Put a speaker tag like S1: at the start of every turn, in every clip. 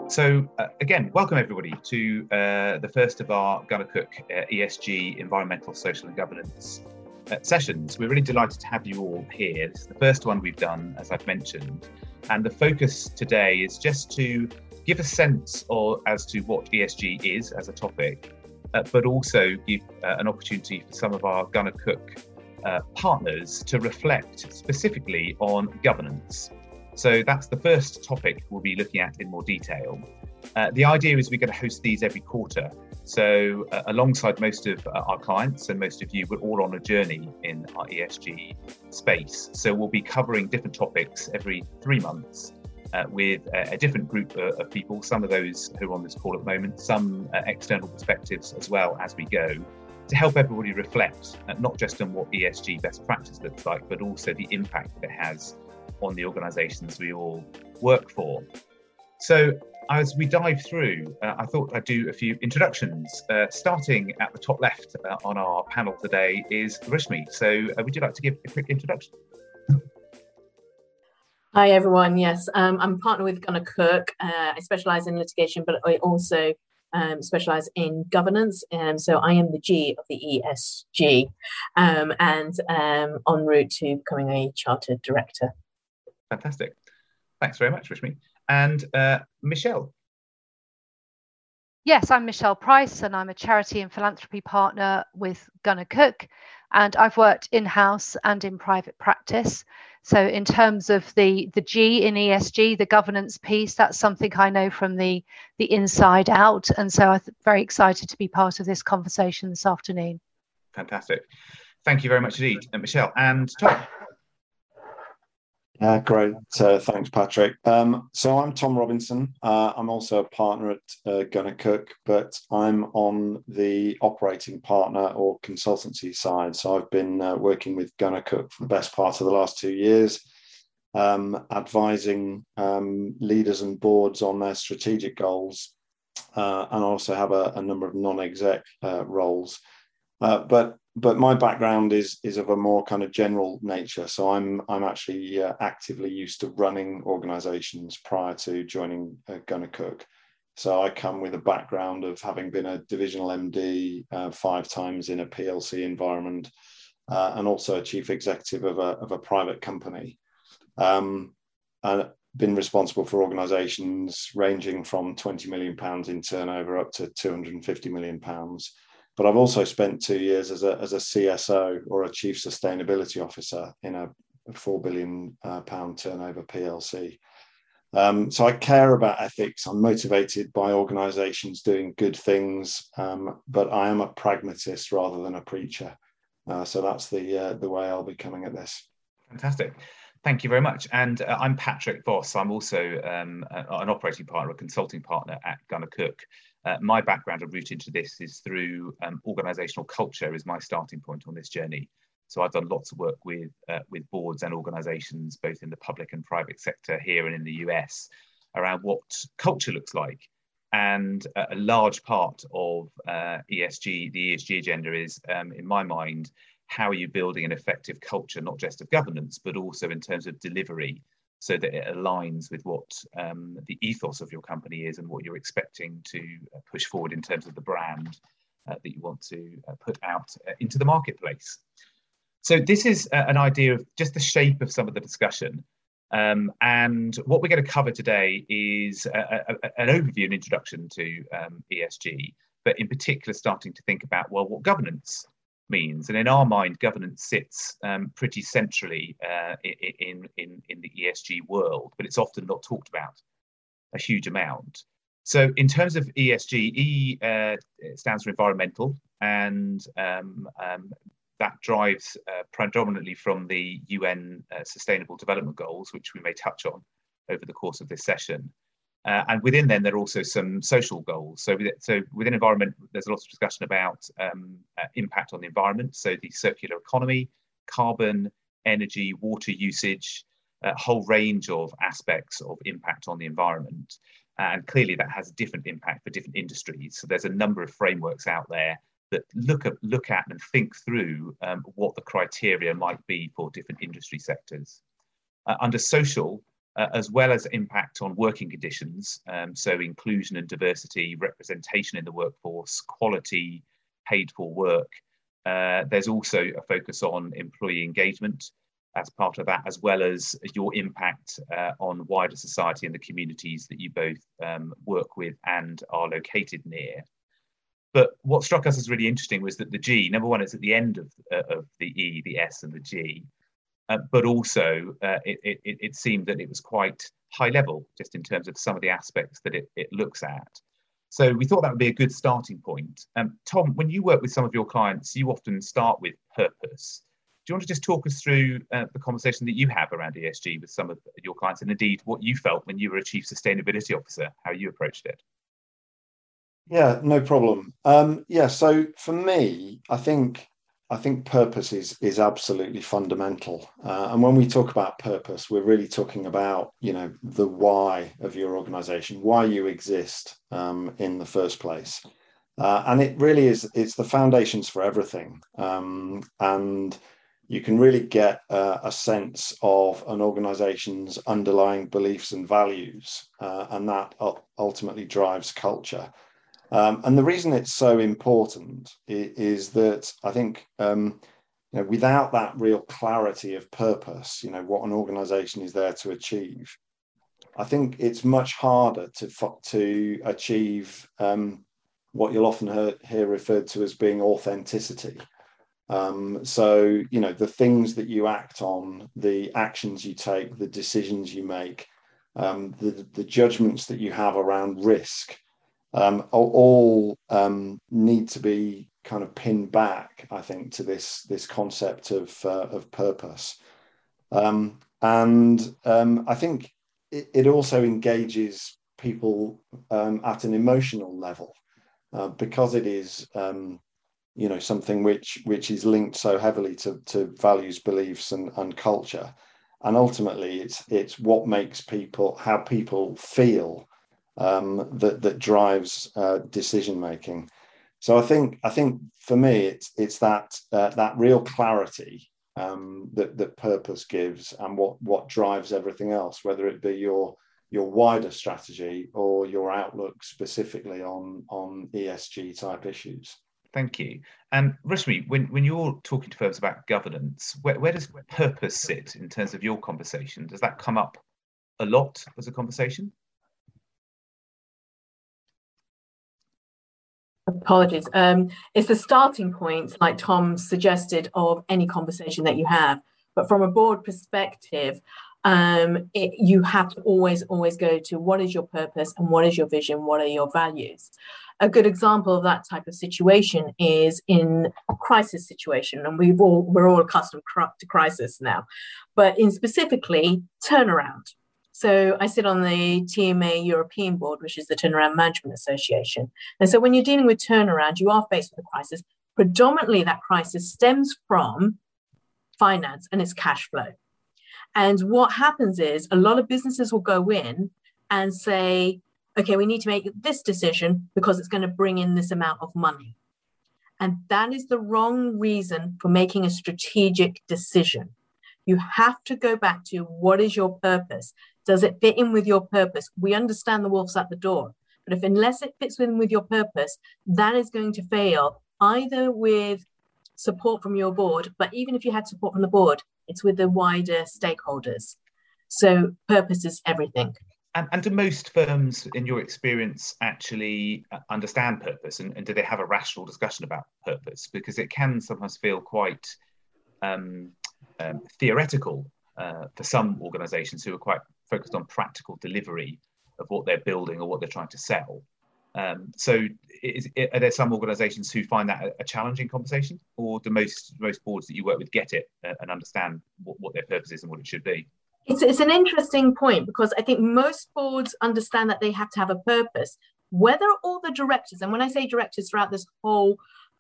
S1: Again, welcome everybody to the first of our Gunnar Cook ESG, Environmental, Social and Governance sessions. We're really delighted to have you all here. This is the first one we've done, as I've mentioned. And the focus today is just to give a sense as to what ESG is as a topic, but also give an opportunity for some of our Gunnar Cook partners to reflect specifically on governance. So that's the first topic we'll be looking at in more detail. The idea is we're going to host these every quarter. So alongside most of our clients and most of you, we're all on a journey in our ESG space. So we'll be covering different topics every 3 months with a different group of people, some of those who are on this call at the moment, some external perspectives as well as we go, to help everybody reflect not just on what ESG best practice looks like, but also the impact that it has on the organisations we all work for. So as we dive through, I thought I'd do a few introductions. Starting at the top left on our panel today is Rashmi. So would you like to give a quick introduction?
S2: Hi everyone, yes, I'm a partner with Gunnar Cook. I specialise in litigation, but I also specialise in governance, so I am the G of the ESG and en route to becoming a chartered director.
S1: Fantastic. Thanks very much, Rashmi. And Michelle.
S3: Yes, I'm Michelle Price and I'm a charity and philanthropy partner with Gunnar Cook, and I've worked in-house and in private practice. So in terms of the G in ESG, the governance piece, that's something I know from the inside out. And so I'm very excited to be part of this conversation this afternoon.
S1: Fantastic. Thank you very much indeed, Michelle. And Tom.
S4: Great. Thanks, Patrick. So I'm Tom Robinson. I'm also a partner at Gunnar Cook, but I'm on the operating partner or consultancy side. So I've been working with Gunnar Cook for the best part of the last 2 years, advising leaders and boards on their strategic goals, and also have a number of non-exec roles. But my background is of a more kind of general nature. So I'm actually actively used to running organisations prior to joining Gunnar Cook. So I come with a background of having been a divisional MD 5 times in a PLC environment, and also a chief executive of a private company. And been responsible for organisations ranging from £20 million in turnover up to £250 million. But I've also spent 2 years as a CSO or a chief sustainability officer in a £4 billion turnover PLC. So I care about ethics. I'm motivated by organisations doing good things, but I am a pragmatist rather than a preacher. So that's the way I'll be coming at this.
S1: Fantastic. Thank you very much. And I'm Patrick Voss. I'm also an operating partner, a consulting partner at Gunnar Cook. My background and route into this is through organisational culture is my starting point on this journey. So I've done lots of work with boards and organisations, both in the public and private sector here and in the US, around what culture looks like. And a large part of ESG, the ESG agenda is, in my mind, how are you building an effective culture, not just of governance, but also in terms of delivery, so that it aligns with what the ethos of your company is and what you're expecting to push forward in terms of the brand that you want to put out into the marketplace. So this is an idea of just the shape of some of the discussion. And what we're going to cover today is an overview and introduction to ESG, but in particular starting to think about, well, what governance means. And in our mind, governance sits pretty centrally in the ESG world, but it's often not talked about a huge amount. So in terms of ESG, E stands for environmental, and that drives predominantly from the UN Sustainable Development Goals, which we may touch on over the course of this session. And within them, there are also some social goals. So within environment, there's a lot of discussion about impact on the environment. So the circular economy, carbon, energy, water usage, a whole range of aspects of impact on the environment. And clearly that has a different impact for different industries. So there's a number of frameworks out there that look at and think through what the criteria might be for different industry sectors. Under social, as well as impact on working conditions, so inclusion and diversity, representation in the workforce, quality, paid for work. There's also a focus on employee engagement as part of that, as well as your impact on wider society and the communities that you both work with and are located near. But what struck us as really interesting was that the G, number one, it's at the end of the E, the S and the G, but also it seemed that it was quite high level just in terms of some of the aspects that it looks at. So we thought that would be a good starting point. Tom, when you work with some of your clients, you often start with purpose. Do you want to just talk us through the conversation that you have around ESG with some of your clients, and indeed what you felt when you were a Chief Sustainability Officer, how you approached it?
S4: Yeah, no problem. So for me, I think purpose is absolutely fundamental. And when we talk about purpose, we're really talking about, the why of your organization, why you exist in the first place. And it really it's the foundations for everything. And you can really get a sense of an organization's underlying beliefs and values, and that ultimately drives culture. And the reason it's so important is that I think, without that real clarity of purpose, what an organization is there to achieve, I think it's much harder to achieve what you'll often hear referred to as being authenticity. So, the things that you act on, the actions you take, the decisions you make, the judgments that you have around risk, all need to be kind of pinned back, I think, to this concept of purpose. And I think it also engages people at an emotional level, because it is something which is linked so heavily to values, beliefs, and culture. And ultimately, it's what makes how people feel that drives decision making. So I think for me, it's that real clarity that purpose gives, and what drives everything else, whether it be your wider strategy or your outlook specifically on ESG type issues.
S1: Thank you. And Rashmi, when you're talking to firms about governance, where does purpose sit in terms of your conversation? Does that come up a lot as a conversation?
S2: Apologies. It's the starting point, like Tom suggested, of any conversation that you have. But from a board perspective, you have to always go to what is your purpose and what is your vision, what are your values. A good example of that type of situation is in a crisis situation, and we're all accustomed to crisis now, but in specifically turnaround. So I sit on the TMA European board, which is the Turnaround Management Association. And so when you're dealing with turnaround, you are faced with a crisis. Predominantly that crisis stems from finance and its cash flow. And what happens is a lot of businesses will go in and say, okay, we need to make this decision because it's going to bring in this amount of money. And that is the wrong reason for making a strategic decision. You have to go back to what is your purpose? Does it fit in with your purpose? We understand the wolf's at the door, but unless it fits in with your purpose, that is going to fail, either with support from your board, but even if you had support from the board, it's with the wider stakeholders. So purpose is everything.
S1: And do most firms, in your experience, actually understand purpose? And do they have a rational discussion about purpose? Because it can sometimes feel quite theoretical for some organisations who are quite focused on practical delivery of what they're building or what they're trying to sell. So are there some organisations who find that a challenging conversation, or do most boards that you work with get it and understand what their purpose is and what it should be?
S2: It's an interesting point, because I think most boards understand that they have to have a purpose. Whether all the directors, and when I say directors throughout this whole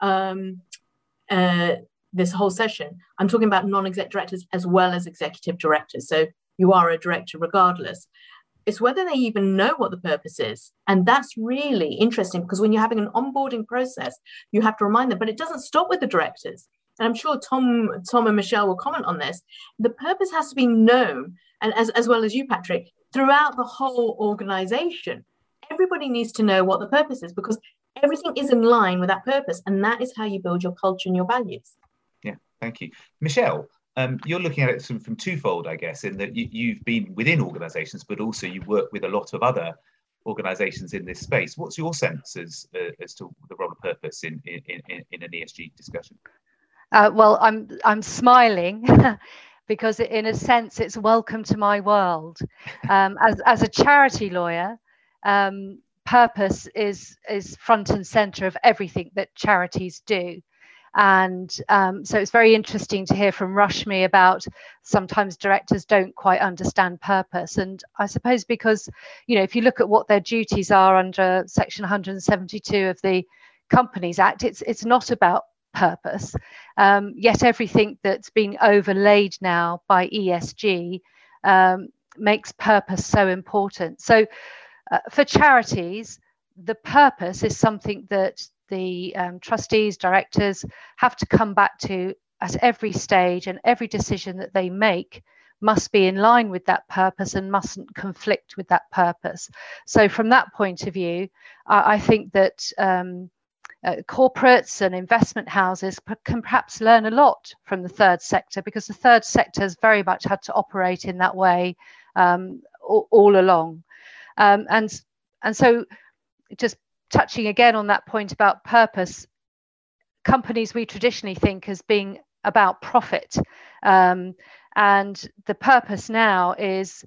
S2: session, I'm talking about non-exec directors as well as executive directors. So you are a director regardless. It's whether they even know what the purpose is. And that's really interesting, because when you're having an onboarding process, you have to remind them, but it doesn't stop with the directors. and I'm sure Tom and Michelle will comment on this, the purpose has to be known, and as well as you, Patrick, throughout the whole organization. Everybody needs to know what the purpose is, because everything is in line with that purpose, and that is how you build your culture and your values.
S1: Yeah, thank you. Michelle, you're looking at it from twofold, I guess, in that you've been within organizations, but also you work with a lot of other organizations in this space. What's your sense as to the role of purpose in an ESG discussion?
S3: Well, I'm smiling because in a sense it's welcome to my world. As a charity lawyer, purpose is front and center of everything that charities do. And so it's very interesting to hear from Rashmi about sometimes directors don't quite understand purpose. And I suppose because, if you look at what their duties are under Section 172 of the Companies Act, it's not about purpose. Yet everything that's been overlaid now by ESG makes purpose so important. So for charities, the purpose is something that the trustees, directors have to come back to at every stage, and every decision that they make must be in line with that purpose and mustn't conflict with that purpose. So from that point of view, I think that corporates and investment houses can perhaps learn a lot from the third sector, because the third sector has very much had to operate in that way all along. And so just touching again on that point about purpose, companies we traditionally think as being about profit, and the purpose now is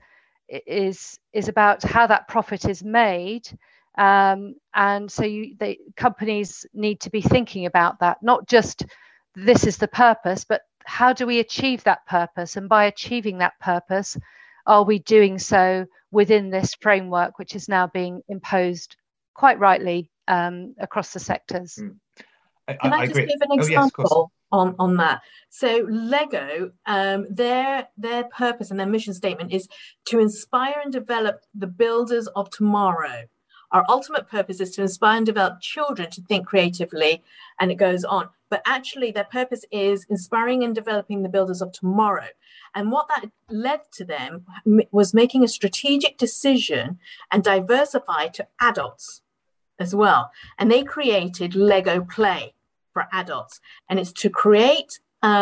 S3: about how that profit is made, and so companies need to be thinking about that, not just this is the purpose, but how do we achieve that purpose, and by achieving that purpose, are we doing so within this framework which is now being imposed quite rightly across the sectors.
S2: Can I just give an example on that? So Lego, their purpose and their mission statement is to inspire and develop the builders of tomorrow. Our ultimate purpose is to inspire and develop children to think creatively, and it goes on. But actually their purpose is inspiring and developing the builders of tomorrow. And what that led to them was making a strategic decision and diversify to adults as well. And they created Lego Play for adults. And it's to create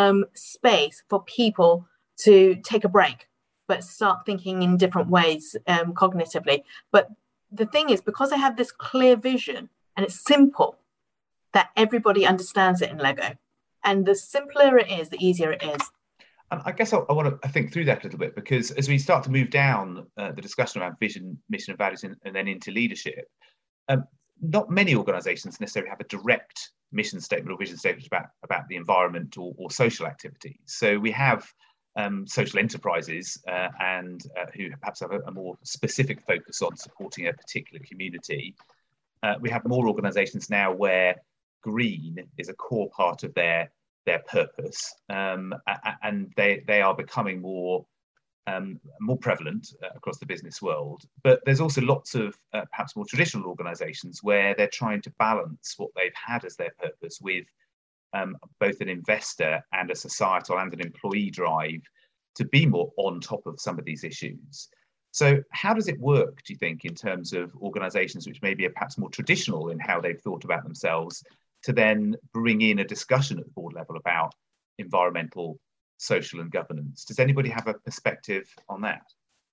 S2: space for people to take a break, but start thinking in different ways cognitively. But the thing is, because they have this clear vision and it's simple, that everybody understands it in Lego. And the simpler it is, the easier it is.
S1: I guess I want to think through that a little bit, because as we start to move down the discussion around vision, mission and values, and then into leadership, not many organisations necessarily have a direct mission statement or vision statement about the environment or social activities. So we have social enterprises and who perhaps have a more specific focus on supporting a particular community. We have more organisations now where green is a core part of their purpose, and they are becoming more prevalent across the business world. But there's also lots of perhaps more traditional organisations where they're trying to balance what they've had as their purpose with both an investor and a societal and an employee drive to be more on top of some of these issues. So how does it work, do you think, in terms of organisations which maybe are perhaps more traditional in how they've thought about themselves, to then bring in a discussion at the board level about environmental, social and governance? Does anybody have a perspective on that?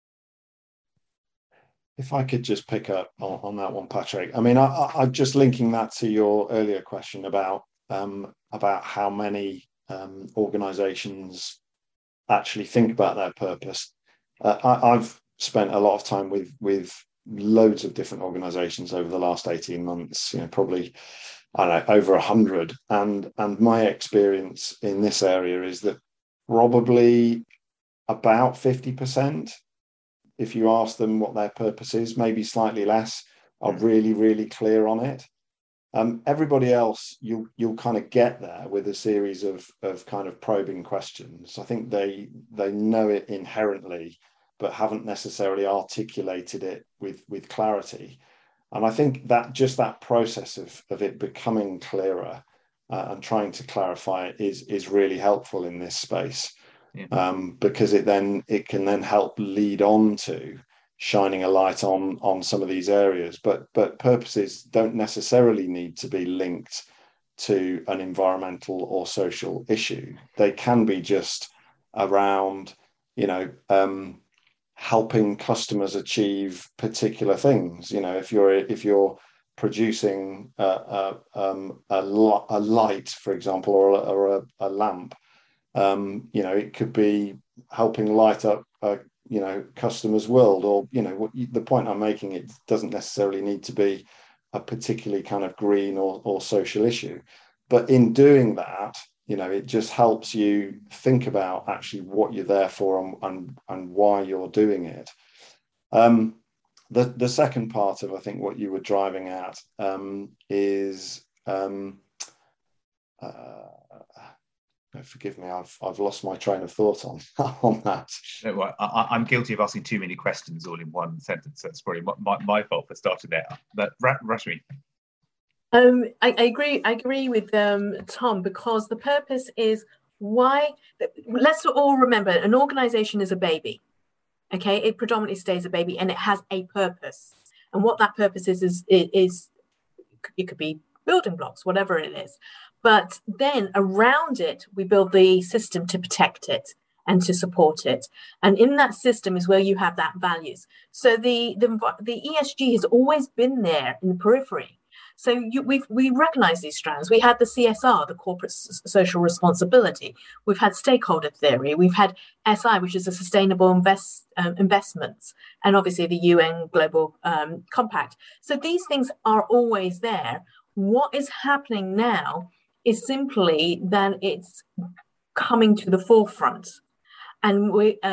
S4: If I could just pick up on that one, Patrick. I mean, I'm just linking that to your earlier question about how many organisations actually think about their purpose. I've spent a lot of time with loads of different organisations over the last 18 months, probably, I don't know, over 100. And my experience in this area is that probably about 50%, if you ask them what their purpose is, maybe slightly less, are really, really clear on it. Everybody else, you'll kind of get there with a series of kind of probing questions. I think they know it inherently, but haven't necessarily articulated it with clarity. And I think that just that process of it becoming clearer and trying to clarify it is really helpful in this space.
S1: Yeah.
S4: Because it can then help lead on to shining a light on some of these areas. But purposes don't necessarily need to be linked to an environmental or social issue. They can be just around, helping customers achieve particular things. If you're producing a light, for example, or a lamp, it could be helping light up customer's world, or the point I'm making, it doesn't necessarily need to be a particularly kind of green or social issue, but in doing that, it just helps you think about actually what you're there for and why you're doing it. The second part of, I think, what you were driving at is forgive me, I've lost my train of thought on that.
S1: Well, I'm guilty of asking too many questions all in one sentence. That's probably my fault for starting there. But Rashmi.
S2: I agree with Tom, because the purpose is why. Let's all remember, an organization is a baby. Okay, it predominantly stays a baby, and it has a purpose. And what that purpose is it could be building blocks, whatever it is. But then around it, we build the system to protect it and to support it. And in that system is where you have that values. So the ESG has always been there in the periphery. So we recognize these strands. We had the CSR, the corporate social responsibility. We've had stakeholder theory. We've had SI, which is the sustainable investments, and obviously the UN Global Compact. So these things are always there. What is happening now is simply that it's coming to the forefront, and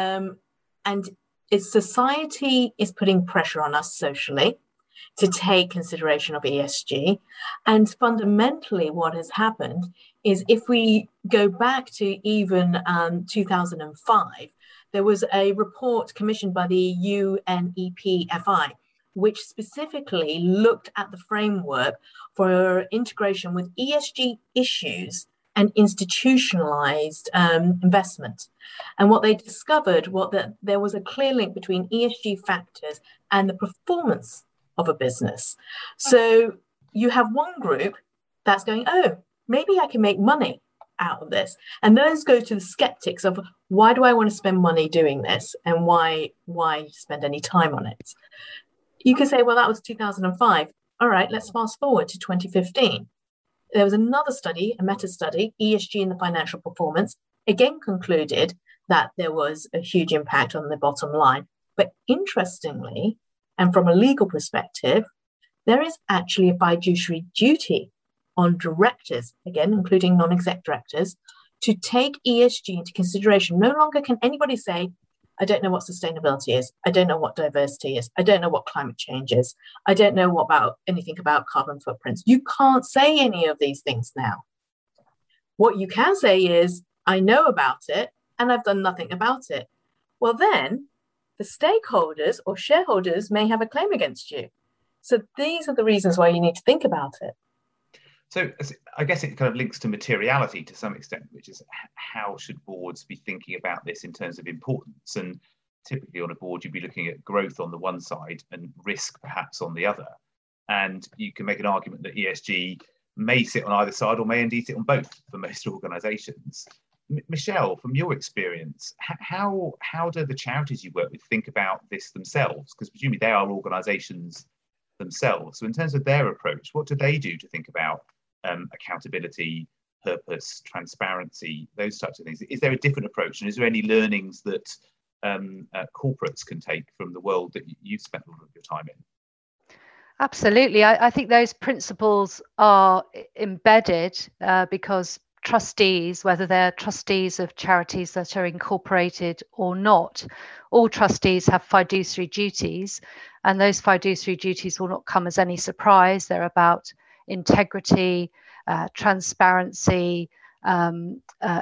S2: society is putting pressure on us socially to take consideration of ESG. And fundamentally, what has happened is, if we go back to even 2005, there was a report commissioned by the UNEP-FI, which specifically looked at the framework for integration with ESG issues and institutionalized investment. And what they discovered was that there was a clear link between ESG factors and the performance of a business. So you have one group that's going, oh, maybe I can make money out of this. And those go to the skeptics of, why do I want to spend money doing this? And why spend any time on it? You could say, well, that was 2005. All right, let's fast forward to 2015. There was another study, a meta-study, ESG in the financial performance, again concluded that there was a huge impact on the bottom line. But interestingly, and from a legal perspective, there is actually a fiduciary duty on directors, again, including non-exec directors, to take ESG into consideration. No longer can anybody say, I don't know what sustainability is. I don't know what diversity is. I don't know what climate change is. I don't know anything about carbon footprints. You can't say any of these things now. What you can say is, I know about it and I've done nothing about it. Well, then the stakeholders or shareholders may have a claim against you. So these are the reasons why you need to think about it.
S1: So I guess it kind of links to materiality to some extent, which is how should boards be thinking about this in terms of importance? And typically on a board, you'd be looking at growth on the one side and risk perhaps on the other. And you can make an argument that ESG may sit on either side or may indeed sit on both for most organisations. Michelle, from your experience, how do the charities you work with think about this themselves? Because presumably they are organisations themselves. So in terms of their approach, what do they do to think about accountability, purpose, transparency, those types of things? Is there a different approach, and is there any learnings that corporates can take from the world that you've spent a lot of your time in?
S3: Absolutely. I think those principles are embedded because trustees, whether they're trustees of charities that are incorporated or not, all trustees have fiduciary duties, and those fiduciary duties will not come as any surprise. They're about integrity, transparency,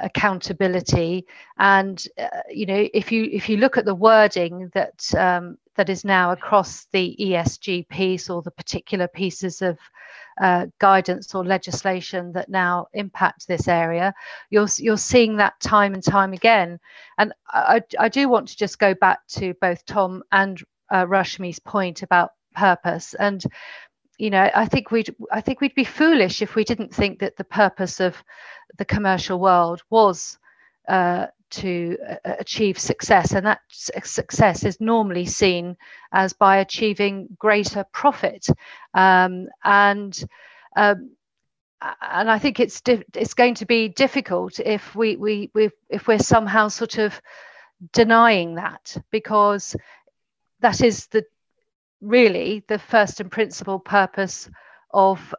S3: accountability, and if you look at the wording that that is now across the ESG piece, or the particular pieces of guidance or legislation that now impact this area. You're seeing that time and time again. And I do want to just go back to both Tom and Rashmi's point about purpose. And I think we'd be foolish if we didn't think that the purpose of the commercial world was to achieve success, and that success is normally seen as by achieving greater profit. And I think it's going to be difficult if we're somehow sort of denying that, because that is really the first and principal purpose of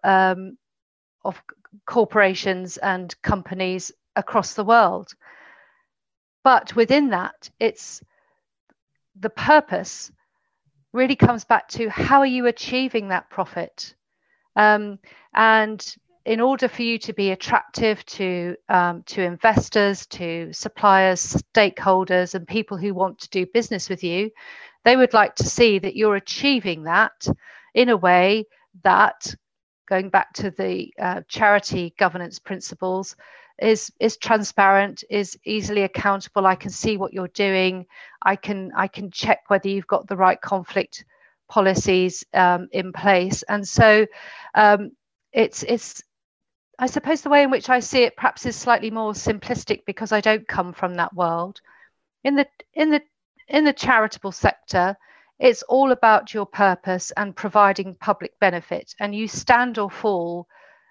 S3: corporations and companies across the world. But within that, it's the purpose really comes back to how are you achieving that profit? And in order for you to be attractive to investors, to suppliers, stakeholders, and people who want to do business with you, they would like to see that you're achieving that in a way that, going back to the charity governance principles, is transparent, is easily accountable. I can see what you're doing. I can check whether you've got the right conflict policies in place. And so it's I suppose the way in which I see it perhaps is slightly more simplistic, because I don't come from that world. In the charitable sector, it's all about your purpose and providing public benefit, and you stand or fall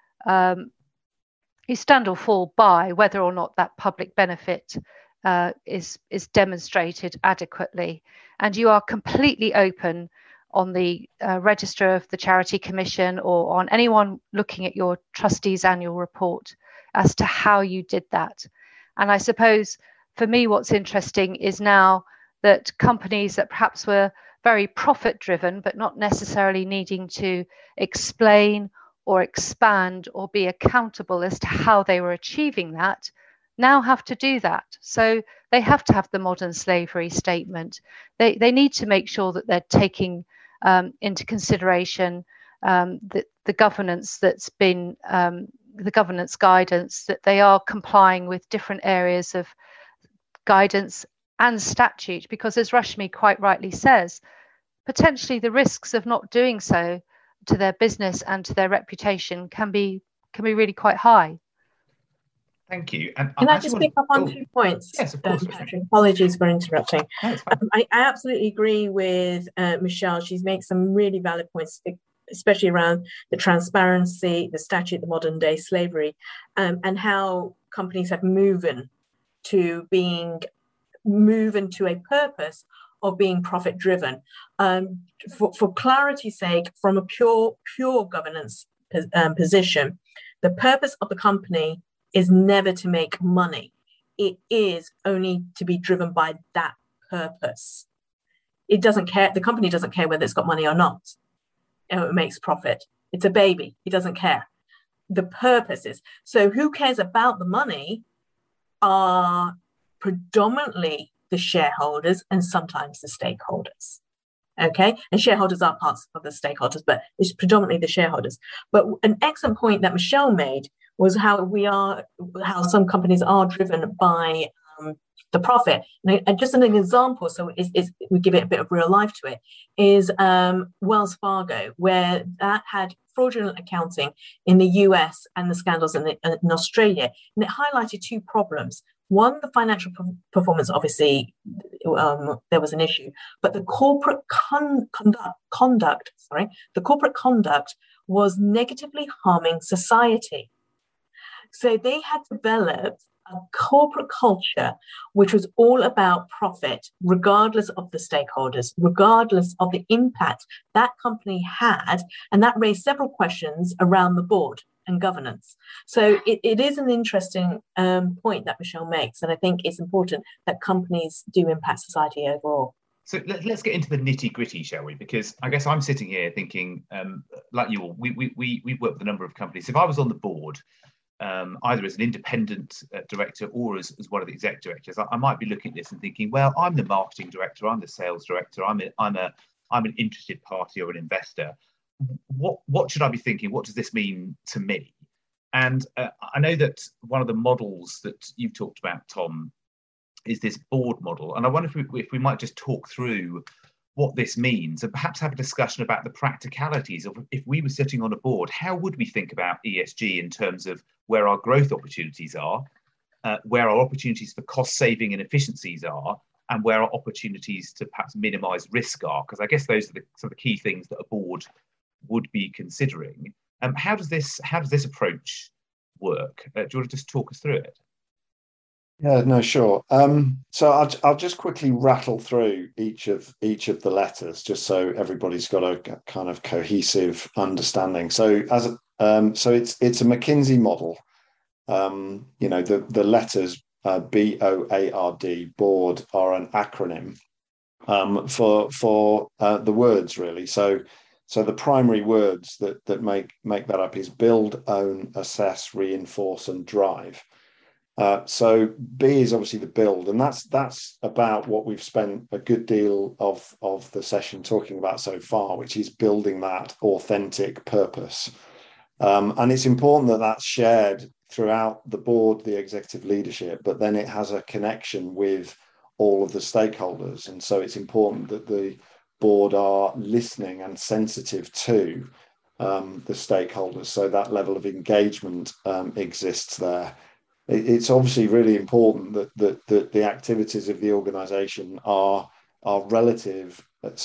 S3: by whether or not that public benefit is demonstrated adequately. And you are completely open on the register of the Charity Commission, or on anyone looking at your trustees' annual report, as to how you did that. And I suppose for me, what's interesting is now that companies that perhaps were very profit driven, but not necessarily needing to explain or expand or be accountable as to how they were achieving that, now have to do that. So they have to have the modern slavery statement. They need to make sure that they're taking into consideration the governance that's been, the governance guidance, that they are complying with different areas of guidance and statute, because as Rashmi quite rightly says, potentially the risks of not doing so to their business and to their reputation can be really quite high.
S1: Thank you. And
S2: can I just pick up on 2 points?
S1: Yes, of course.
S2: Patrick, apologies for interrupting.
S1: No,
S2: I absolutely agree with Michelle. She's made some really valid points, especially around the transparency, the statute, the modern day slavery, and how companies have moved to a purpose of being profit driven. For clarity's sake, from a pure governance position, the purpose of the company is never to make money. It is only to be driven by that purpose. It doesn't care, the company doesn't care whether it's got money or not. It makes profit. It's a baby, it doesn't care. The purpose is, so who cares about the money are predominantly the shareholders and sometimes the stakeholders. Okay, and shareholders are parts of the stakeholders, but it's predominantly the shareholders. But an excellent point that Michelle made was how some companies are driven by the profit. And just an example, so we give it a bit of real life to it, is Wells Fargo, where that had fraudulent accounting in the US and the scandals in Australia. And it highlighted 2 problems. One, the financial performance, obviously, there was an issue, but the corporate conduct was negatively harming society. So they had developed a corporate culture which was all about profit, regardless of the stakeholders, regardless of the impact that company had, and that raised several questions around the board and governance. So it is an interesting point that Michelle makes, and I think it's important that companies do impact society overall.
S1: So let's get into the nitty gritty, shall we? Because I guess I'm sitting here thinking, like you all, we work with a number of companies. If I was on the board, either as an independent director or as one of the exec directors, I might be looking at this and thinking, well, I'm the marketing director, I'm the sales director, I'm an interested party or an investor. What should I be thinking? What does this mean to me? And I know that one of the models that you've talked about, Tom, is this board model. And I wonder if we might just talk through what this means and perhaps have a discussion about the practicalities of, if we were sitting on a board, how would we think about ESG in terms of where our growth opportunities are, where our opportunities for cost saving and efficiencies are, and where our opportunities to perhaps minimize risk are? Because I guess those are some of the key things that a board would be considering. How does this approach work? Do you want to just talk us through it?
S4: Yeah, no, sure. So I'll just quickly rattle through each of the letters, just so everybody's got a kind of cohesive understanding. So so it's a McKinsey model. The letters BOARD, board, are an acronym for the words, really. So the primary words that make that up is build, own, assess, reinforce, and drive. So B is obviously the build, and that's about what we've spent a good deal of the session talking about so far, which is building that authentic purpose. And it's important that that's shared throughout the board, the executive leadership, but then it has a connection with all of the stakeholders. And so it's important that the board are listening and sensitive to the stakeholders, so that level of engagement exists there. It's obviously really important that the activities of the organisation are relevant,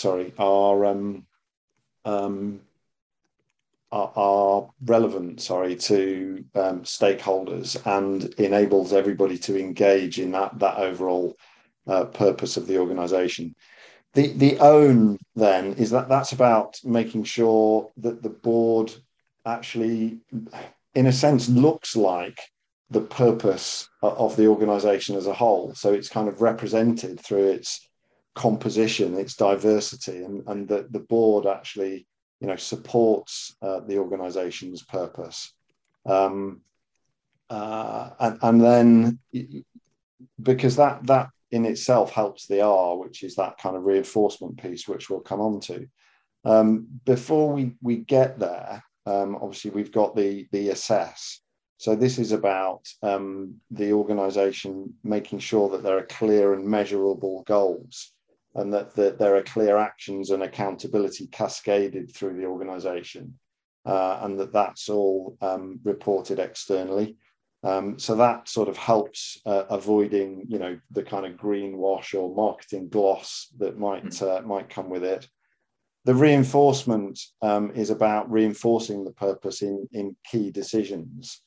S4: to stakeholders, and enables everybody to engage in that overall purpose of the organisation. The own then is that's about making sure that the board actually, in a sense, looks like the purpose of the organisation as a whole. So it's kind of represented through its composition, its diversity, and that the board actually, supports the organisation's purpose. And then, because that in itself helps the R, which is that kind of reinforcement piece, which we'll come on to. Before we get there, obviously we've got the assess. So this is about the organisation making sure that there are clear and measurable goals, and that there are clear actions and accountability cascaded through the organisation, and that's all reported externally. So that sort of helps avoiding, the kind of greenwash or marketing gloss that might come with it. The reinforcement is about reinforcing the purpose in key decisions.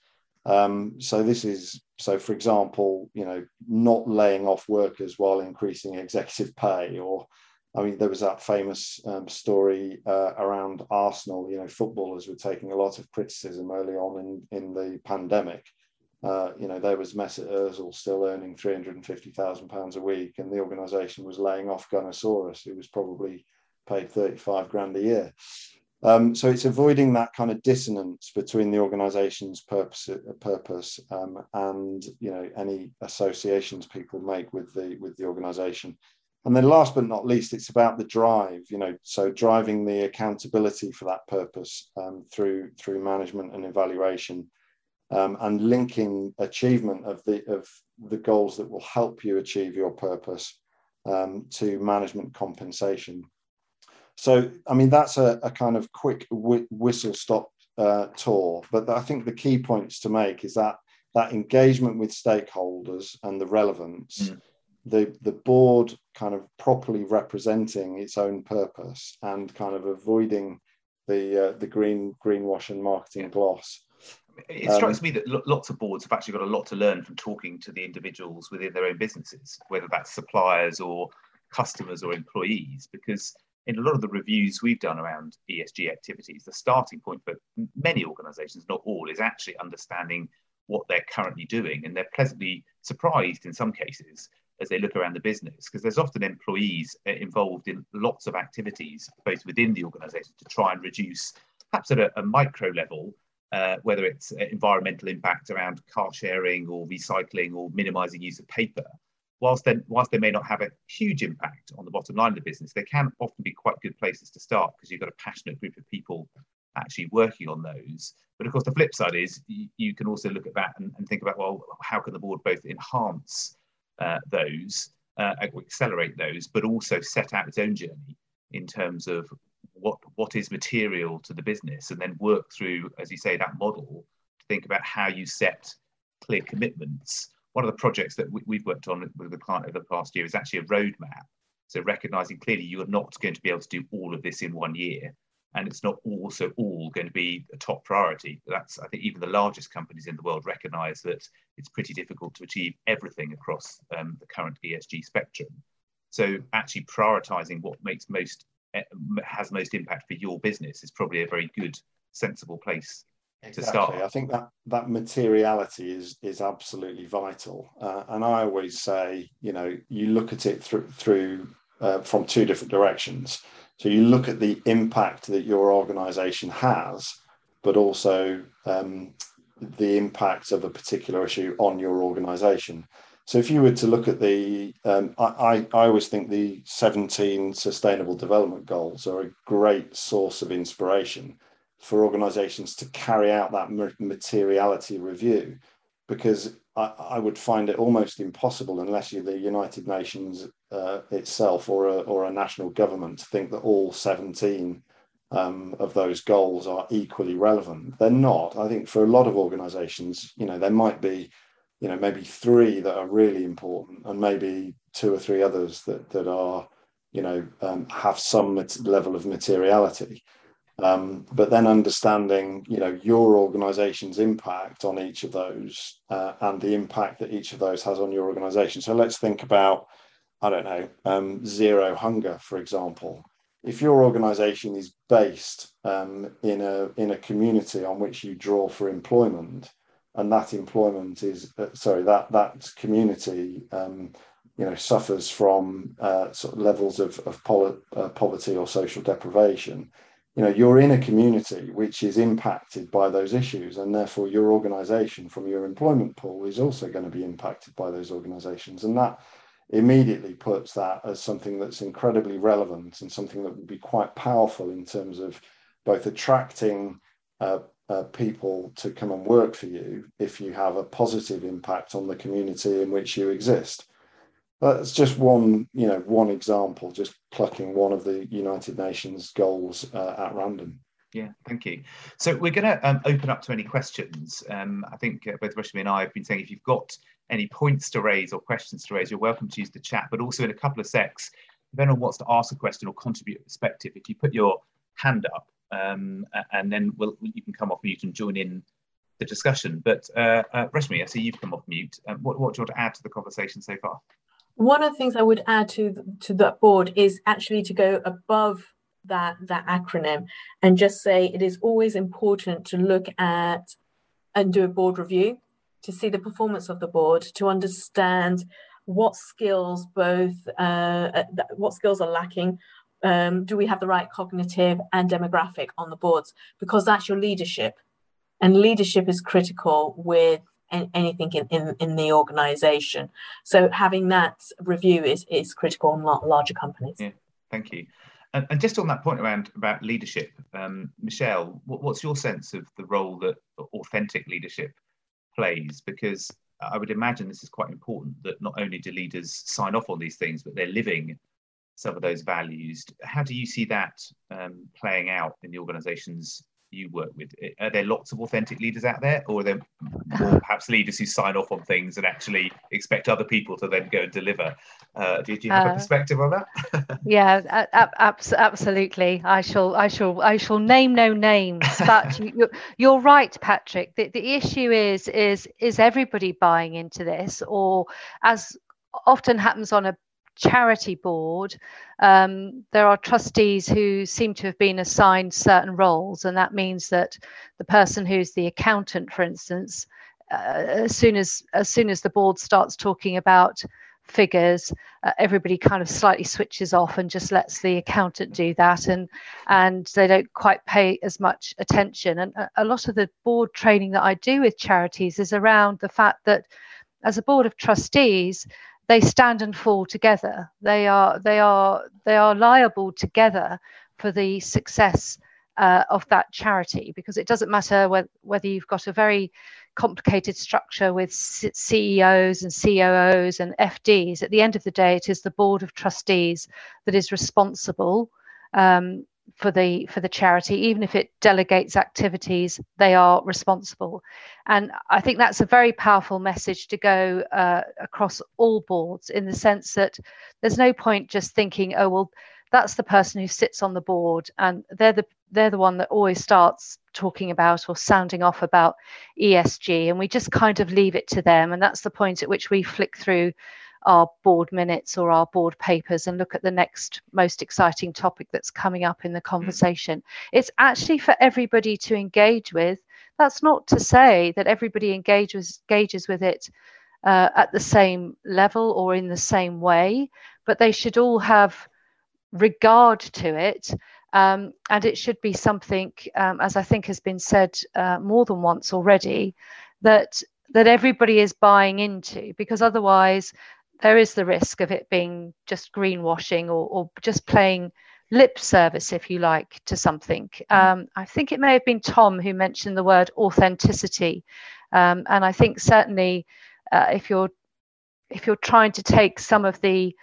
S4: So for example, not laying off workers while increasing executive pay, or, there was that famous story around Arsenal. Footballers were taking a lot of criticism early on in the pandemic. There was Mesut Ozil still earning £350,000 a week, and the organisation was laying off Gunnersaurus, who was probably paid 35 grand a year. So it's avoiding that kind of dissonance between the organisation's purpose and any associations people make with the organisation. And then last but not least, it's about the drive. So driving the accountability for that purpose through management and evaluation, and linking achievement of the goals that will help you achieve your purpose to management compensation. So, that's a kind of quick whistle-stop tour. But I think the key points to make is that engagement with stakeholders and the relevance, the board kind of properly representing its own purpose, and kind of avoiding the greenwash and marketing gloss.
S1: It strikes me that lots of boards have actually got a lot to learn from talking to the individuals within their own businesses, whether that's suppliers or customers or employees, because in a lot of the reviews we've done around ESG activities, the starting point for many organisations, not all, is actually understanding what they're currently doing. And they're pleasantly surprised in some cases as they look around the business, because there's often employees involved in lots of activities, both within the organisation, to try and reduce, perhaps at a micro level, whether it's environmental impact around car sharing or recycling or minimizing use of paper, whilst they may not have a huge impact on the bottom line of the business, they can often be quite good places to start because you've got a passionate group of people actually working on those. But of course, the flip side is you can also look at that and think about, well, how can the board both enhance those, accelerate those, but also set out its own journey in terms of what is material to the business, and then work through, as you say, that model to think about how you set clear commitments. One of the projects that we've worked on with the client over the past year is actually a roadmap. So recognizing clearly you are not going to be able to do all of this in 1 year, and it's not also all going to be a top priority. That's, I think, even the largest companies in the world recognize that it's pretty difficult to achieve everything across the current ESG spectrum. So actually prioritizing what has most impact for your business is probably a very good, sensible place to start.
S4: I think that materiality is absolutely vital, and I always say, you look at it through from two different directions. So you look at the impact that your organisation has, but also the impact of a particular issue on your organisation. So if you were to look at I always think the 17 Sustainable Development Goals are a great source of inspiration for organisations to carry out that materiality review, because I would find it almost impossible, unless you're the United Nations itself or a national government, to think that all 17 of those goals are equally relevant. They're not. I think for a lot of organisations, there might be, maybe 3 that are really important, and maybe 2 or 3 others that are, have some level of materiality. But then understanding, your organisation's impact on each of those and the impact that each of those has on your organisation. So let's think about, I don't know, zero hunger, for example. If your organisation is based in a community on which you draw for employment, and that employment is that community suffers from sort of levels of poverty or social deprivation, you're in a community which is impacted by those issues, and therefore your organisation from your employment pool is also going to be impacted by those organisations, and that immediately puts that as something that's incredibly relevant and something that would be quite powerful in terms of both attracting people to come and work for you if you have a positive impact on the community in which you exist. That's just one example, just plucking one of the United Nations goals at random.
S1: Yeah, thank you. So we're going to open up to any questions. I think both Rashmi and I have been saying, if you've got any points to raise or questions to raise, you're welcome to use the chat, but also in a couple of secs, if anyone wants to ask a question or contribute a perspective, if you put your hand up, and then you can come off mute and join in the discussion. But Rashmi, I see you've come off mute. What do you want to add to the conversation so far?
S2: One of the things I would add to that board is actually to go above that acronym and just say it is always important to look at and do a board review to see the performance of the board, to understand what skills are lacking. Do we have the right cognitive and demographic on the boards? Because that's your leadership, and leadership is critical with anything in the organisation. So having that review is critical in larger companies.
S1: Yeah, thank you. And just on that point about leadership, Michelle, what's your sense of the role that authentic leadership plays? Because I would imagine this is quite important, that not only do leaders sign off on these things, but they're living some of those values. How do you see that playing out in the organisations you work with? Are there lots of authentic leaders out there, or are there more perhaps leaders who sign off on things and actually expect other people to then go and deliver? Do you have a perspective on that?
S3: Yeah, absolutely. I shall name no names, but you're right, Patrick. The issue is everybody buying into this, or as often happens on a charity board, there are trustees who seem to have been assigned certain roles, and that means that the person who's the accountant, for instance, as soon as the board starts talking about figures, everybody kind of slightly switches off and just lets the accountant do that, and they don't quite pay as much attention. And a lot of the board training that I do with charities is around the fact that as a board of trustees, they stand and fall together. They are liable together for the success of that charity, because it doesn't matter whether you've got a very complicated structure with CEOs and COOs and FDs. At the end of the day, it is the board of trustees that is responsible for the charity. Even if it delegates activities, they are responsible. And I think that's a very powerful message to go across all boards, in the sense that there's no point just thinking, oh, well, that's the person who sits on the board and they're the one that always starts talking about or sounding off about ESG, and we just kind of leave it to them. And that's the point at which we flick through our board minutes or our board papers and look at the next most exciting topic that's coming up in the conversation. It's actually for everybody to engage with. That's not to say that everybody engages with it at the same level or in the same way, but they should all have regard to it. And it should be something, as I think has been said more than once already, that everybody is buying into, because otherwise there is the risk of it being just greenwashing or just playing lip service, if you like, to something. I think it may have been Tom who mentioned the word authenticity, and I think certainly if you're trying to take some of the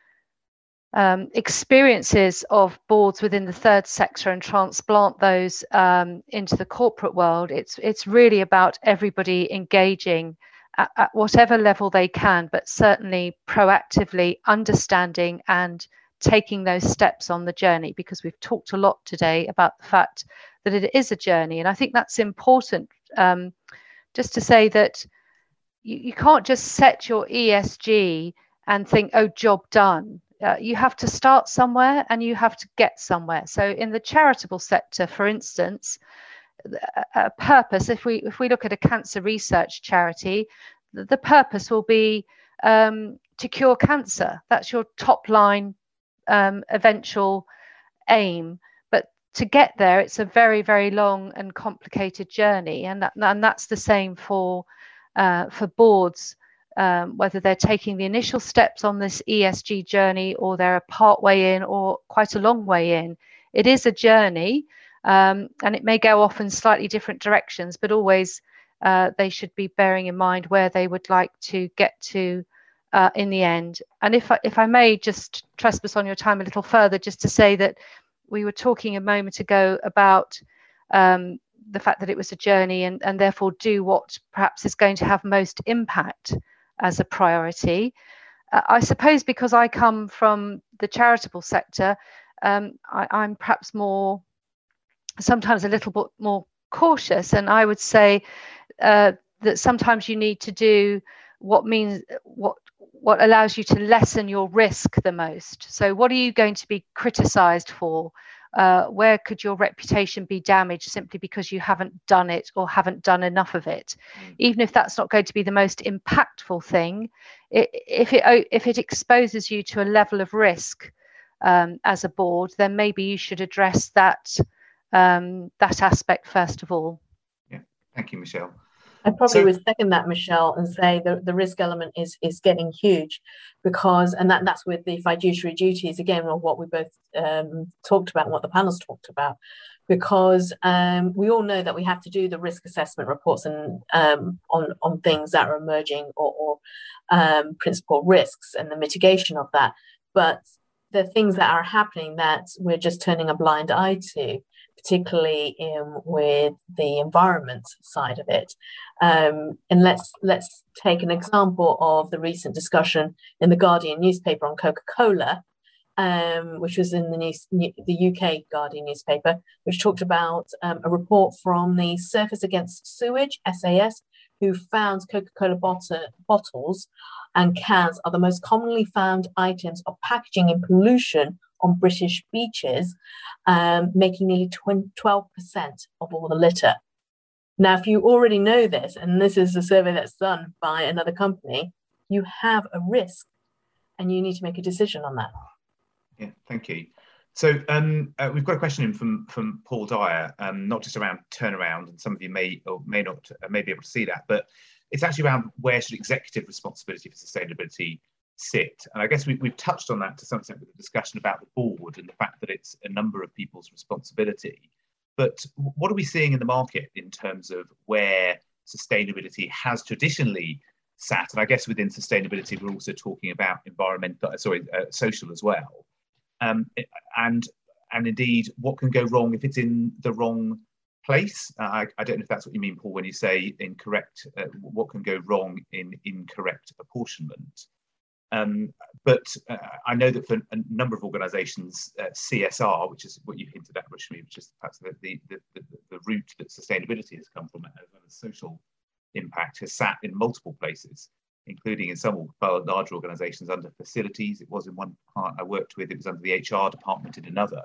S3: experiences of boards within the third sector and transplant those into the corporate world, it's really about everybody engaging at whatever level they can, but certainly proactively understanding and taking those steps on the journey, because we've talked a lot today about the fact that it is a journey. And I think that's important, just to say that you can't just set your ESG and think, oh, job done. You have to start somewhere and you have to get somewhere. So in the charitable sector, for instance, a purpose, if we look at a cancer research charity, the purpose will be to cure cancer. That's your top line eventual aim. But to get there, it's a very, very long and complicated journey. And that's the same for boards. Whether they're taking the initial steps on this ESG journey or they're a part way in or quite a long way in, it is a journey, and it may go off in slightly different directions, but always they should be bearing in mind where they would like to get to in the end. And if I may just trespass on your time a little further, just to say that we were talking a moment ago about the fact that it was a journey and therefore do what perhaps is going to have most impact as a priority. I suppose because I come from the charitable sector, I'm perhaps sometimes a little bit more cautious, and I would say that sometimes you need to do what allows you to lessen your risk the most. So what are you going to be criticized for? Where could your reputation be damaged simply because you haven't done it or haven't done enough of it? Even if that's not going to be the most impactful thing, if it exposes you to a level of risk as a board, then maybe you should address that aspect first of all.
S1: Yeah, thank you, Michelle.
S2: I probably would second that, Michelle, and say the risk element is getting huge, because, and that's with the fiduciary duties, again, of what we both talked about and what the panels talked about, because we all know that we have to do the risk assessment reports and on things that are emerging or principal risks and the mitigation of that. But the things that are happening that we're just turning a blind eye to, particularly with the environment side of it. And let's take an example of the recent discussion in the Guardian newspaper on Coca-Cola, which was in the UK Guardian newspaper, which talked about a report from the Surfers Against Sewage, SAS, who found Coca-Cola bottles and cans are the most commonly found items of packaging in pollution on British beaches, making nearly 12% of all the litter. Now, if you already know this, and this is a survey that's done by another company, you have a risk and you need to make a decision on that.
S1: Yeah, thank you. So we've got a question in from Paul Dyer, not just around turnaround, and some of you may or may not may be able to see that, but it's actually around where should executive responsibility for sustainability sit. And I guess we've touched on that to some extent with the discussion about the board and the fact that it's a number of people's responsibility. But what are we seeing in the market in terms of where sustainability has traditionally sat? And I guess within sustainability, we're also talking about social as well. And indeed, what can go wrong if it's in the wrong place? I don't know if that's what you mean, Paul, when you say incorrect. What can go wrong in incorrect apportionment? But I know that for a number of organisations, CSR, which is what you hinted at, Rashmi, which is perhaps the route that sustainability has come from, as well as social impact, has sat in multiple places, including in some larger organisations under facilities. It was in one part I worked with, it was under the HR department in another.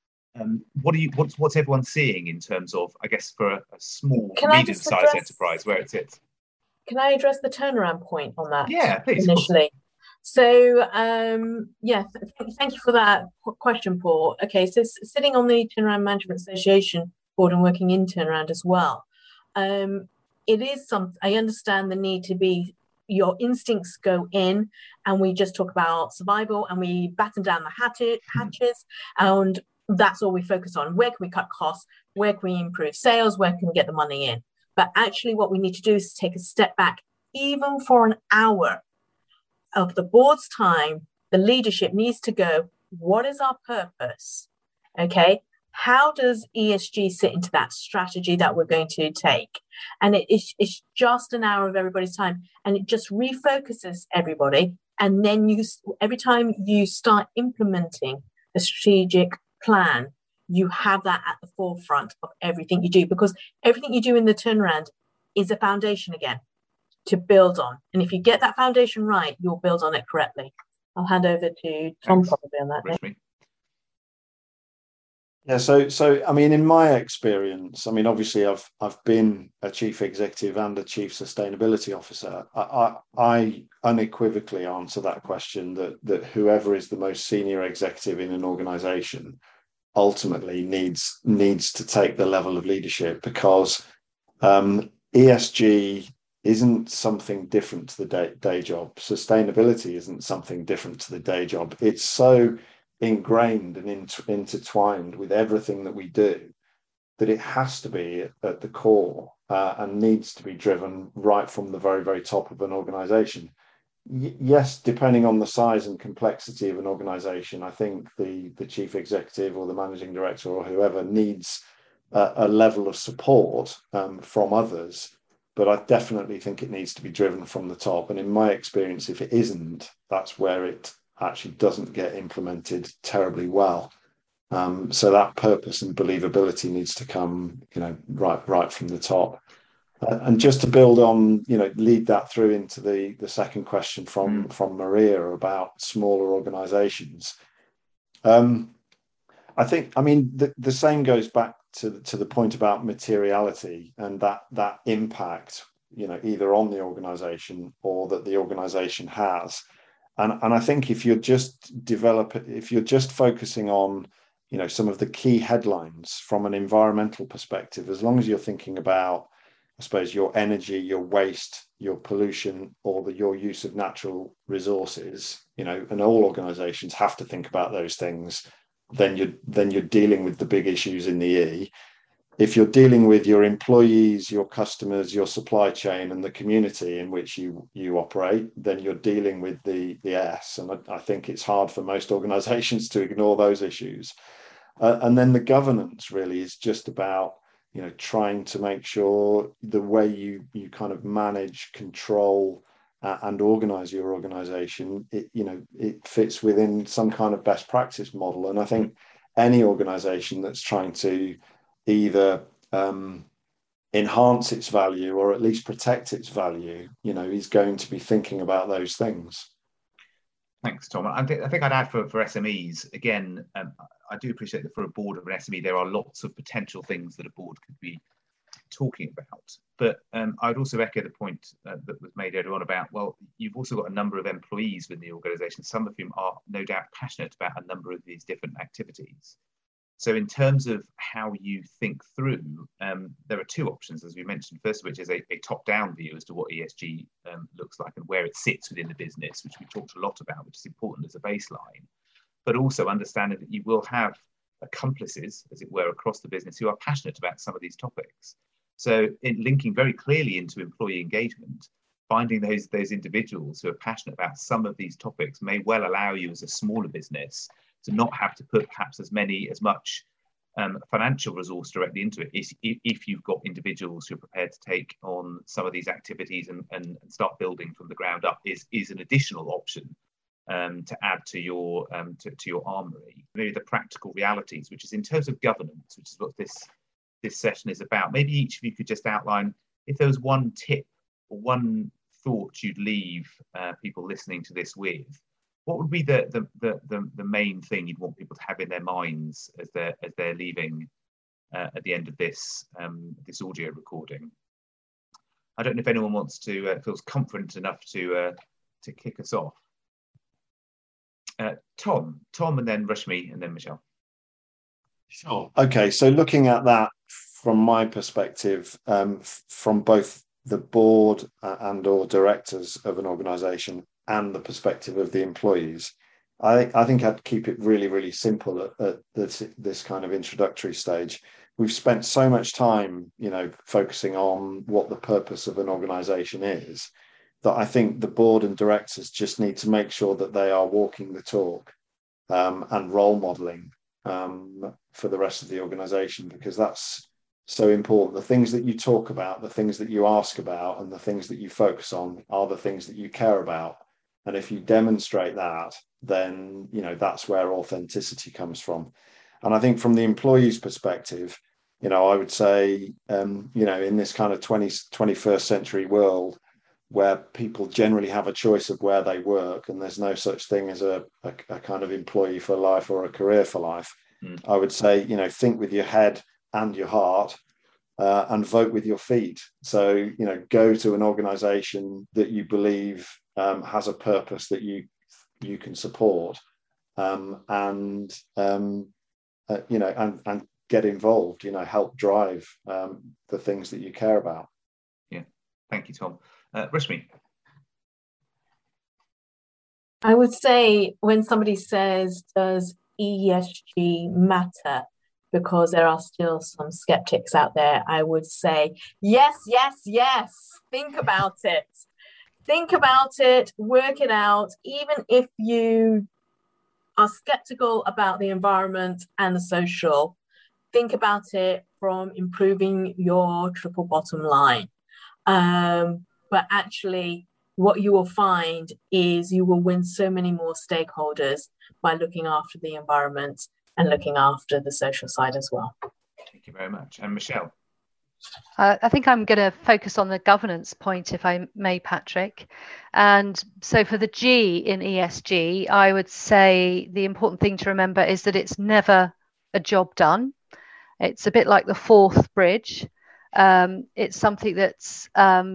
S1: What's everyone seeing in terms of, I guess, for a small, medium-sized enterprise where it sits?
S2: Can I address the turnaround point on that?
S1: Yeah, please.
S2: Initially. So, thank you for that question, Paul. Okay, so sitting on the Turnaround Management Association board and working in turnaround as well, it is something, I understand the need to be, your instincts go in and we just talk about survival and we batten down the hatches and that's all we focus on. Where can we cut costs? Where can we improve sales? Where can we get the money in? But actually what we need to do is take a step back, even for an hour of the board's time. The leadership needs to go, what is our purpose? Okay, how does ESG sit into that strategy that we're going to take? And it's just an hour of everybody's time, and it just refocuses everybody. And then every time you start implementing a strategic plan, you have that at the forefront of everything you do, because everything you do in the turnaround is a foundation again to build on. And if you get that foundation right, you'll build on it correctly. I'll hand over to Tom.
S1: Thanks.
S2: Probably on that.
S4: Yeah, so I mean, in my experience, I mean, obviously I've been a chief executive and a chief sustainability officer. I unequivocally answer that question that whoever is the most senior executive in an organization ultimately needs to take the level of leadership, because ESG isn't something different to the day job. Sustainability isn't something different to the day job. It's so ingrained and intertwined with everything that we do that it has to be at the core and needs to be driven right from the very, very top of an organization. Yes, depending on the size and complexity of an organization, I think the chief executive or the managing director or whoever needs a level of support from others. But I definitely think it needs to be driven from the top. And in my experience, if it isn't, that's where it actually doesn't get implemented terribly well. So that purpose and believability needs to come, right from the top. And just to build on, lead that through into the second question from Maria about smaller organizations. I think, the same goes back to the point about materiality and that impact, either on the organization or that the organization has. And I think if you're just focusing on, some of the key headlines from an environmental perspective, as long as you're thinking about, I suppose, your energy, your waste, your pollution, or your use of natural resources, and all organizations have to think about those things, then you're dealing with the big issues in the E. If you're dealing with your employees, your customers, your supply chain, and the community in which you operate, then you're dealing with the S. And I think it's hard for most organizations to ignore those issues. And then the governance really is just about, trying to make sure the way you kind of manage, control, and organize your organization, it fits within some kind of best practice model. And I think any organization that's trying to either enhance its value or at least protect its value, is going to be thinking about those things.
S1: Thanks, Tom. I think I'd add for SMEs, again, I do appreciate that for a board of an SME, there are lots of potential things that a board could be talking about. But I would also echo the point that was made earlier on about, well, you've also got a number of employees within the organisation, some of whom are no doubt passionate about a number of these different activities. So in terms of how you think through, there are two options, as we mentioned, first of which is a top-down view as to what ESG looks like and where it sits within the business, which we talked a lot about, which is important as a baseline, but also understanding that you will have accomplices, as it were, across the business who are passionate about some of these topics. So in linking very clearly into employee engagement, finding those individuals who are passionate about some of these topics may well allow you as a smaller business to not have to put perhaps as much financial resource directly into it if you've got individuals who are prepared to take on some of these activities and start building from the ground up is an additional option to add to your armory. Maybe the practical realities, which is in terms of governance, which is what this session is about. Maybe each of you could just outline if there was one tip or one thought you'd leave people listening to this with. What would be the main thing you'd want people to have in their minds as they're leaving at the end of this audio recording? I don't know if anyone wants to feels confident enough to kick us off. Tom, and then Rashmi, and then Michelle.
S4: Sure. Okay, so looking at that from my perspective, from both the board and or directors of an organisation and the perspective of the employees, I think I'd keep it really, really simple at this kind of introductory stage. We've spent so much time, focusing on what the purpose of an organisation is, that I think the board and directors just need to make sure that they are walking the talk and role modelling for the rest of the organisation, because that's so important. The things that you talk about, the things that you ask about, and the things that you focus on are the things that you care about. And if you demonstrate that, then, that's where authenticity comes from. And I think from the employee's perspective, I would say, in this kind of 21st century world where people generally have a choice of where they work, and there's no such thing as a kind of employee for life or a career for life, I would say, think with your head and your heart and vote with your feet. So, go to an organisation that you believe has a purpose that you can support, and get involved. Help drive the things that you care about.
S1: Yeah, thank you, Tom. Rashmi.
S2: I would say when somebody says, "Does ESG matter?" because there are still some skeptics out there, I would say, yes. Think about it. Think about it, work it out. Even if you are skeptical about the environment and the social, think about it from improving your triple bottom line. But actually, what you will find is you will win so many more stakeholders by looking after the environment and looking after the social side as well.
S1: Thank you very much. And Michelle?
S3: I think I'm going to focus on the governance point, if I may, Patrick. And so for the G in ESG, I would say the important thing to remember is that it's never a job done. It's a bit like the fourth bridge. It's something that's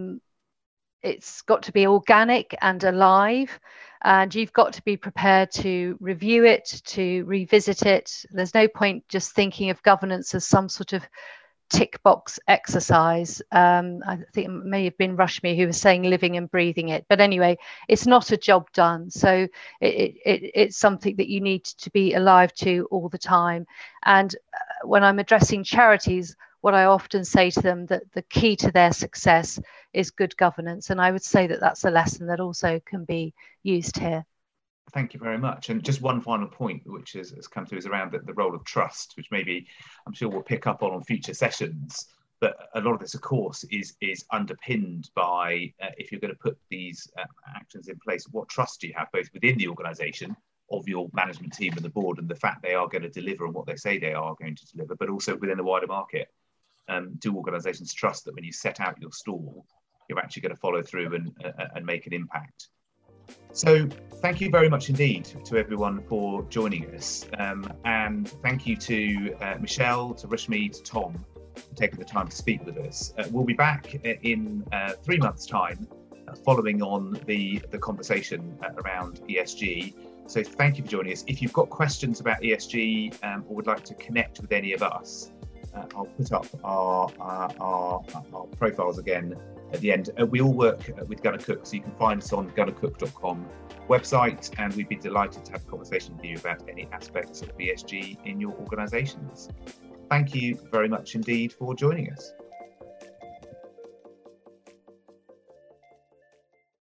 S3: it's got to be organic and alive, and you've got to be prepared to review it, to revisit it. There's no point just thinking of governance as some sort of tick box exercise. I think it may have been Rashmi who was saying living and breathing it, but anyway, it's not a job done. So it's something that you need to be alive to all the time. And when I'm addressing charities, what I often say to them, that the key to their success is good governance. And I would say that that's a lesson that also can be used here.
S1: Thank you very much. And just one final point, which has come through, is around the role of trust, which maybe I'm sure we'll pick up on future sessions. But a lot of this, of course, is underpinned by, if you're going to put these actions in place, what trust do you have both within the organisation of your management team and the board, and the fact they are going to deliver on what they say they are going to deliver, but also within the wider market. Do organisations trust that when you set out your stall, you're actually going to follow through and make an impact? So thank you very much indeed to everyone for joining us. And thank you to Michelle, to Rashmi, to Tom taking the time to speak with us. We'll be back in 3 months' time, following on the conversation around ESG. So thank you for joining us. If you've got questions about ESG or would like to connect with any of us, I'll put up our profiles again at the end. We all work with Gunnar Cook, so you can find us on gunnercook.com website, and we'd be delighted to have a conversation with you about any aspects of ESG in your organisations. Thank you very much indeed for joining us.